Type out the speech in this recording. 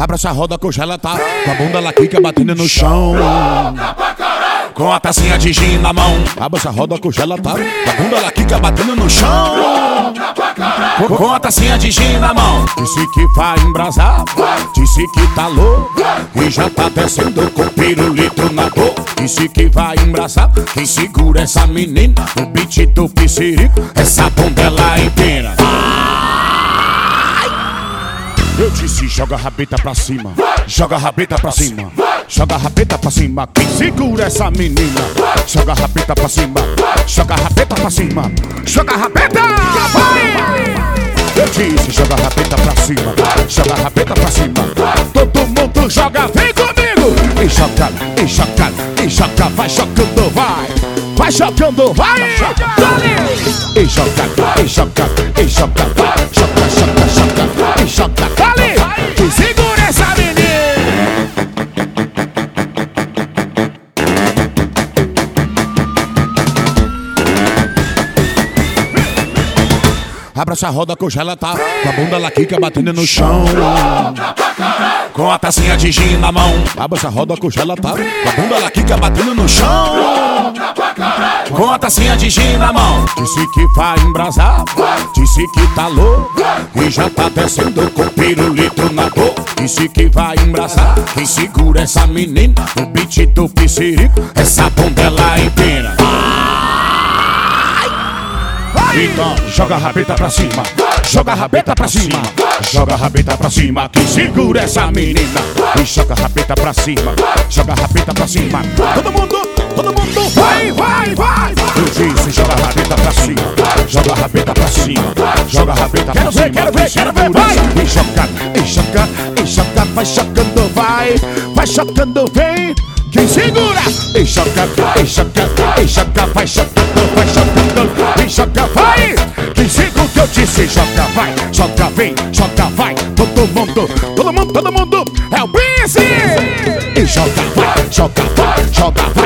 Abra essa roda, coxa, ela tá com a bunda, ela quica batendo no chão. Com a tacinha de gin na mão. Abra essa roda, coxa, ela tá com a bunda, ela quica batendo no chão. Com a tacinha de gin na mão. Disse que vai embrasar, disse que tá louco e já tá descendo com pirulito na boca. Disse que vai embrasar, quem segura essa menina, o beat do piscirico, essa bunda ela empina. Eu disse joga a rabeta pra cima, joga a rabeta pra cima, joga a rabeta pra cima, quem segura essa menina? Joga a rabeta pra cima, joga a rabeta pra cima, joga a rabeta! Eu disse joga a rabeta pra cima, joga a rabeta pra cima, todo mundo joga, vem comigo! E joga, e joga, e joga, vai jogando, vai jogando, vai! E joga, e joga, e joga, vai, joga, joga, joga, e joga, vale! Que segura essa menina! Abra essa roda, coxa, ela tá com a bunda, ela quica batendo no chão. Com a tacinha de gin na mão. Abra essa roda, coxa, ela tá com a bunda, ela quica batendo no chão. Com a tacinha de gin na mão. Disse que vai embrasar, disse que tá louco e já tá descendo com pirulito na boca. Disse que vai embrasar, quem segura essa menina, o beat do piscirico, essa bunda ela empina. Então joga a rabeta pra cima, joga a rabeta pra cima, joga a rabeta pra cima, quem segura essa menina? E joga a rabeta pra cima, joga a rabeta pra cima. Todo mundo, vai, vai, vai! Eu disse joga a rabeta pra cima, joga a rabeta pra cima, joga a rabeta pra cima. Quero ver, vai! E joga, e joga, e joga, vai jogando, vai jogando, vem! Quem segura? E joga, e joga, e joga, vai jogando, e joga, vai! Quem segura o que eu disse? Joga, vai, joga, vem, joga, vai! Todo mundo, é o Prince! E joga, vai, joga, vai, joga, vai!